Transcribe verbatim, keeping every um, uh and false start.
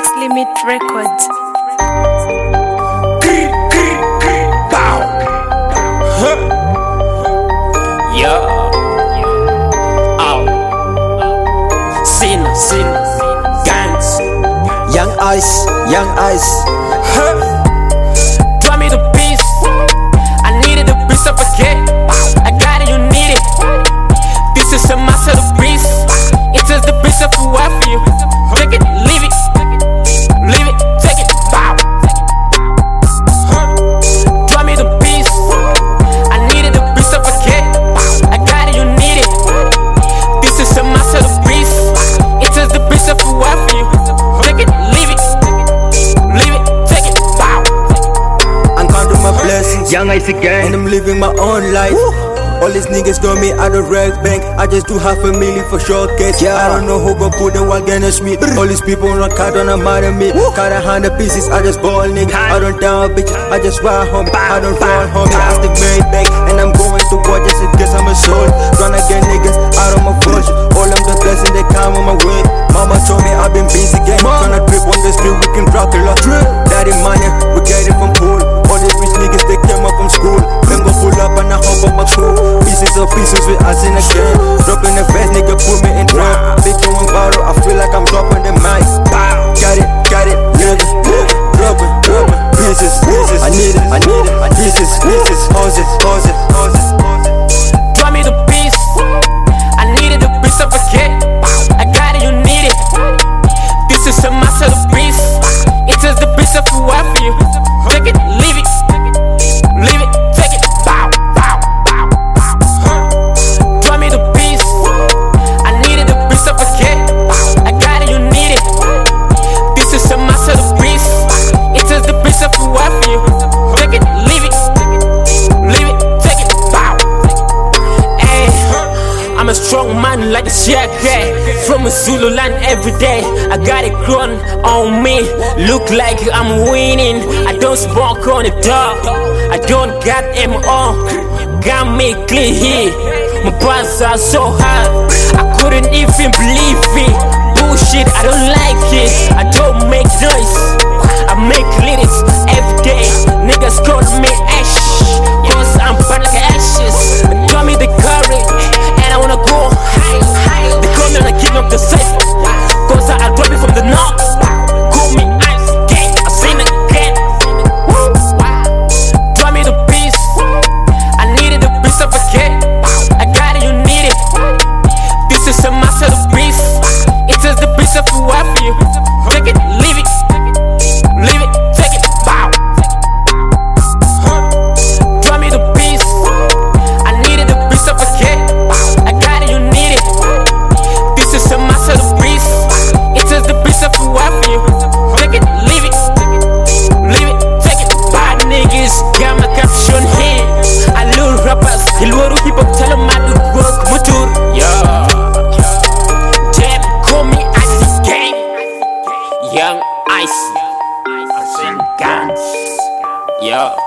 Max Limit Records. Bow. Huh. Yeah. Ow. Sin, sin, gangs. Young Ice, Young Ice. Huh. Draw me the beast. I needed the beast of a kid. I got it, you need it. This is a masterpiece. It is the beast of who I feel. Take it, leave it. Leave it, take it, bow. Huh. Draw me the beast. I needed the beast of a kid. I got it, you need it. This is a masterpiece. It is the beast of who I feel. Take it, leave it. Leave it, take it, bow. I'm counting my blessings, Young Ice again. and I'm living my own life. Woo. All these niggas got me out of rag bank. I just do half a million for shortcuts. Yeah. I don't know who gon' put them while getting me. All these people on card on a mad at me. Cut a hundred pieces, I just ball nigga. I don't down bitch, I just ride homie. I don't run homie. I still made back, and I'm going to war just in case I'm a soul. Tryna get niggas out of my fortune. All of the blessings they come on my way. Mama told me I've been busy gang. Tryna trip on the street, we can rock a lot. Daddy money, we get it from pool. All these rich niggas they came up from school. Them go pull up and I hop up my crew. Pieces of pieces with us in the game. Dropping the fast, nigga, put me in trap. Big going viral, I feel like I'm dropping the mic. Got it, got it, nigga, nigga. Dropping, dropping, pieces, pieces. I need it, I need it, pieces, pieces. Hoses, hoses, hoses. Draw me the beast. I needed the beast of a kid. I got it, you need it. This is a masterpiece. It is the beast of who I feel. Take it, leave it. Leave it, take it, bow, bow, bow, bow. Huh. Draw me the beast. I needed the beast of a kid. I got it, you need it. This is a masterpiece. It is the beast of who I feel. Take it, leave it. Leave it, take it, bow. Ay, I'm a strong man like a Shaka. From a Zulu land every day. I got it grown on me. Look like I'm winning. I don't smoke on the dog. I don't got M O. Got me clean here. My bars are so hard. I couldn't even believe it. Bullshit, I don't like it. I don't make noise. I make lyrics every day. Niggas call me Ash. Cause I'm burnt like ashes. They call me the courage. And I wanna go high. They call me the king of the cipher. Cause I drop it from the north. Call me Ice Gang. I sing again. Woo. Draw me the beast. I needed the beast of a kid. I got it, you need it. This is a masterpiece. It is the beast of who I feel. Take it, leave it. Leave it, take it, bow. Huh. Draw me the beast. I needed the beast of a kid. I got it, you need it. This is a masterpiece. It is the beast of who I feel. Take it, leave it. Leave it, take it. Bad niggas got my caption here. I love rappers. Ilwaru hip hop tell them I do work mutur. Yeah. Jam call me Ice Gang. Young Ice. I sing guns. Yeah.